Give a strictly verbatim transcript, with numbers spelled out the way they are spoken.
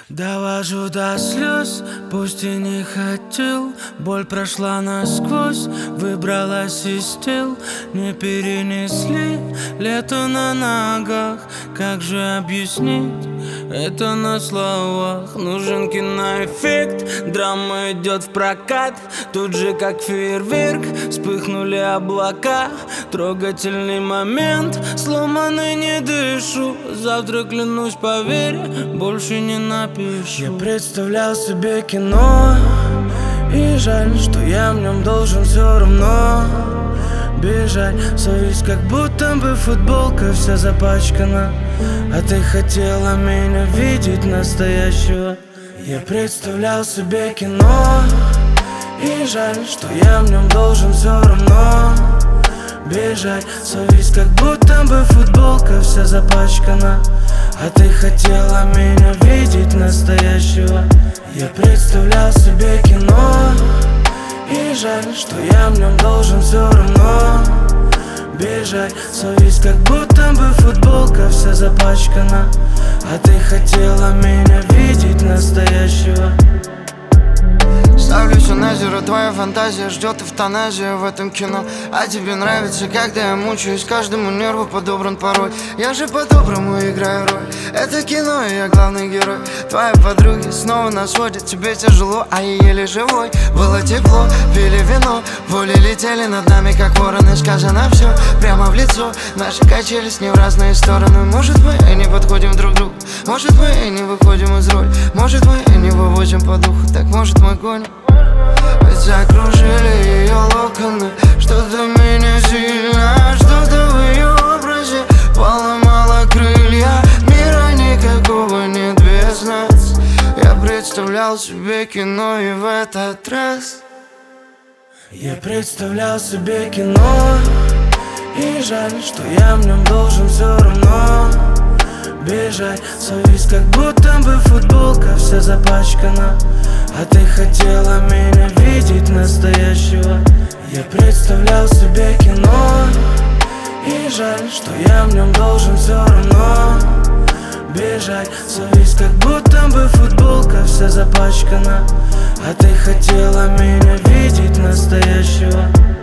Довожу до слез, пусть и не хотел. Боль прошла насквозь, выбралась из тел. Не перенесли лето на ногах. Как же объяснить это на словах? Нужен киноэффект, драма идет в прокат. Тут же как фейерверк вспыхнули облака. Трогательный момент, сломанный не дышу. Завтра, клянусь, поверь, больше не напишу. Я представлял себе кино, и жаль, что я в нем должен все равно бежать. Совесть, как будто бы футболка вся запачкана. А ты хотела меня видеть настоящего. Я представлял себе кино, и жаль, что я в нем должен все равно бежать. Совесть, как будто бы футболка вся запачкана. А ты хотела меня видеть настоящего. Я представлял себе кино, и жаль, что я в нем должен все равно бежать. Совесть, как будто бы футболка вся запачкана. А ты хотела меня видеть настоящего. Ставлю все на зеро, твоя фантазия ждет эвтаназия в этом кино. А тебе нравится, когда я мучаюсь, каждому нерву подобран порой. Я же по-доброму играю роль, это кино, и я главный герой. Твои подруги снова нас водят, тебе тяжело, а я еле живой. Было тепло, пили вино, воли летели над нами, как вороны. Сказано все прямо в лицо, наши качели с ней в разные стороны. Может, мы и не подходим друг к другу, может, мы и не выходим из роли, может, мы и не выводим по духу, так может мы гоним. Ведь закружили ее локоны, что-то меня сильно, что-то в ее образе поломало крылья. Мира никакого нет без нас. Я представлял себе кино, и в этот раз Я представлял себе кино, и жаль, что я в нем должен все равно бежать. Совесть, как будто бы футболка вся запачкана. А ты хотела меня видеть настоящего. Я представлял себе кино, и жаль, что я в нем должен все равно бежать. Совесть, как будто бы футболка вся запачкана. А ты хотела меня видеть настоящего.